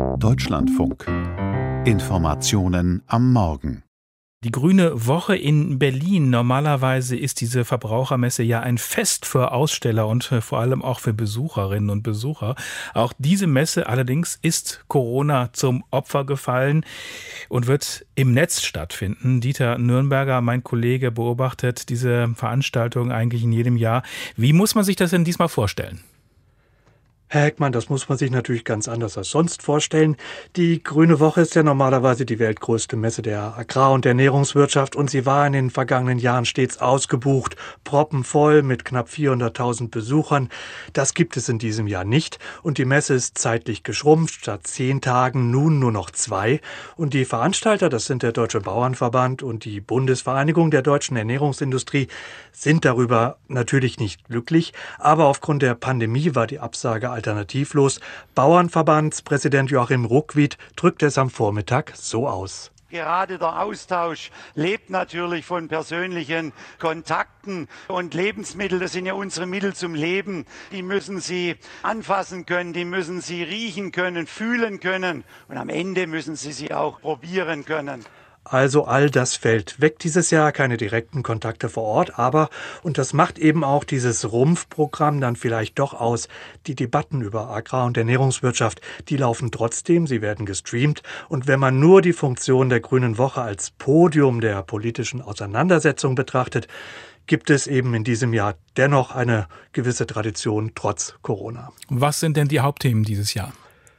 Deutschlandfunk. Informationen am Morgen. Die Grüne Woche in Berlin. Normalerweise ist diese Verbrauchermesse ja ein Fest für Aussteller und vor allem auch für Besucherinnen und Besucher. Auch diese Messe allerdings ist Corona zum Opfer gefallen und wird im Netz stattfinden. Dieter Nürnberger, mein Kollege, beobachtet diese Veranstaltung eigentlich in jedem Jahr. Wie muss man sich das denn diesmal vorstellen? Herr Heckmann, das muss man sich natürlich ganz anders als sonst vorstellen. Die Grüne Woche ist ja normalerweise die weltgrößte Messe der Agrar- und Ernährungswirtschaft und sie war in den vergangenen Jahren stets ausgebucht, proppenvoll mit knapp 400.000 Besuchern. Das gibt es in diesem Jahr nicht und die Messe ist zeitlich geschrumpft, statt 10 Tagen nun nur noch 2. Und die Veranstalter, das sind der Deutsche Bauernverband und die Bundesvereinigung der deutschen Ernährungsindustrie, sind darüber natürlich nicht glücklich, aber aufgrund der Pandemie war die Absage alternativlos. Bauernverbandspräsident Joachim Ruckwied drückt es am Vormittag so aus. Gerade der Austausch lebt natürlich von persönlichen Kontakten und Lebensmittel, das sind ja unsere Mittel zum Leben. Die müssen Sie anfassen können, die müssen Sie riechen können, fühlen können und am Ende müssen Sie sie auch probieren können. Also all das fällt weg dieses Jahr, keine direkten Kontakte vor Ort, aber, und das macht eben auch dieses Rumpfprogramm dann vielleicht doch aus, die Debatten über Agrar- und Ernährungswirtschaft, die laufen trotzdem, sie werden gestreamt und wenn man nur die Funktion der Grünen Woche als Podium der politischen Auseinandersetzung betrachtet, gibt es eben in diesem Jahr dennoch eine gewisse Tradition trotz Corona. Was sind denn die Hauptthemen dieses Jahr?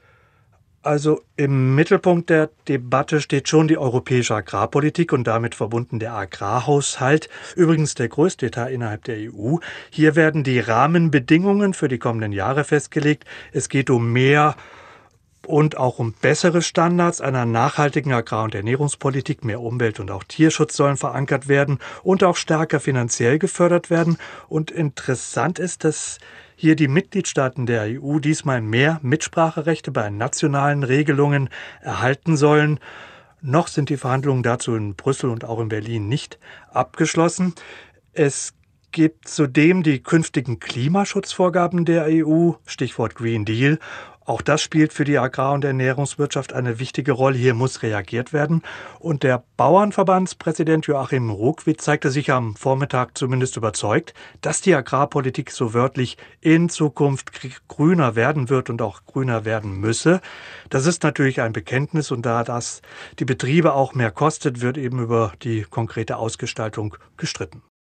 Also im Mittelpunkt der Debatte steht schon die europäische Agrarpolitik und damit verbunden der Agrarhaushalt, übrigens der größte Etat innerhalb der EU. Hier werden die Rahmenbedingungen für die kommenden Jahre festgelegt. Es geht um mehr und auch um bessere Standards einer nachhaltigen Agrar- und Ernährungspolitik. Mehr Umwelt- und auch Tierschutz sollen verankert werden und auch stärker finanziell gefördert werden. Und interessant ist, dass hier die Mitgliedstaaten der EU diesmal mehr Mitspracherechte bei nationalen Regelungen erhalten sollen. Noch sind die Verhandlungen dazu in Brüssel und auch in Berlin nicht abgeschlossen. Es gibt zudem die künftigen Klimaschutzvorgaben der EU, Stichwort Green Deal. Auch das spielt für die Agrar- und Ernährungswirtschaft eine wichtige Rolle. Hier muss reagiert werden. Und der Bauernverbandspräsident Joachim Ruckwied zeigte sich am Vormittag zumindest überzeugt, dass die Agrarpolitik so wörtlich in Zukunft grüner werden wird und auch grüner werden müsse. Das ist natürlich ein Bekenntnis und da das die Betriebe auch mehr kostet, wird eben über die konkrete Ausgestaltung gestritten.